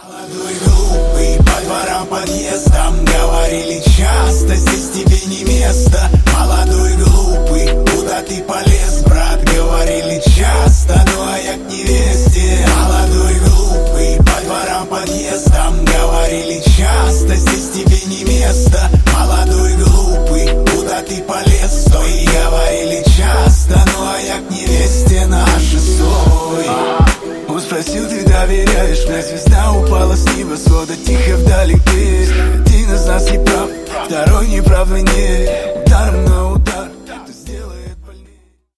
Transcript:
Молодой глупый, по дворам, подъездам говорили часто, здесь тебе не место. Молодой глупый, куда ты полез, брат, говорили часто, ну а я к невесте. Молодой глупый, по дворам, подъездам говорили часто, здесь тебе не место. Молодой глупый, куда ты полез, стой, говорили часто, ну а я к невесте нашей стой. Спросил, ты доверяешь мне? Звезда упала с небосвода тихо вдалеке. Один из нас не прав, второй не прав, и не ударом, но